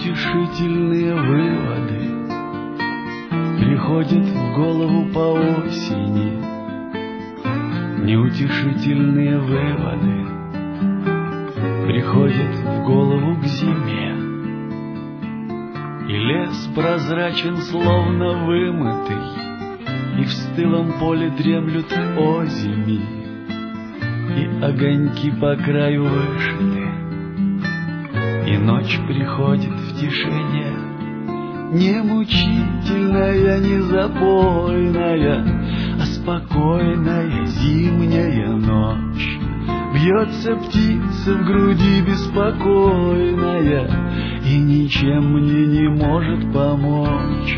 Неутешительные выводы приходят в голову по осени. Неутешительные выводы приходят в голову к зиме. И лес прозрачен, словно вымытый, и в стылом поле дремлют озими, и огоньки по краю вышиты, и ночь приходит в тишине. Не мучительная, не запойная, а спокойная зимняя ночь. Бьется птица в груди беспокойная, и ничем мне не может помочь.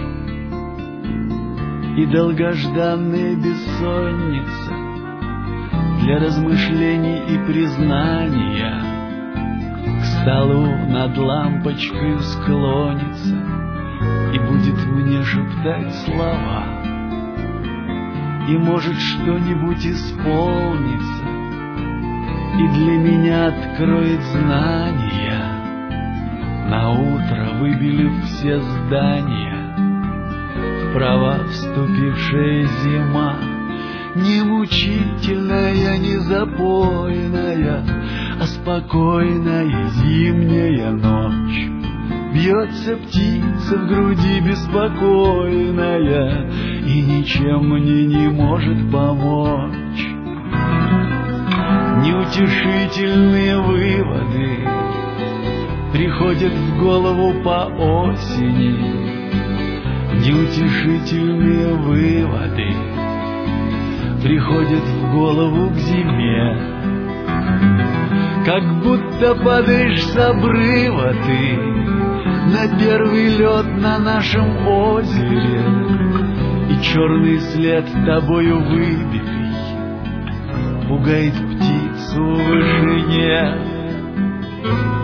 И долгожданная бессонница для размышлений и признания к столу над лампочкой склонится и будет мне шептать слова. И может что-нибудь исполнится, и для меня откроет знания, наутро выбелив все здания, вправо вступившая зима. Не мучительная, не запойная, а спокойная зимняя ночь. Бьется птица в груди беспокойная, и ничем мне не может помочь. Неутешительные выводы приходят в голову по осени. Неутешительные выводы приходят в голову к зиме. Как будто падаешь с обрыва ты на первый лед на нашем озере, и черный след тобою выбитый пугает птицу в вышине.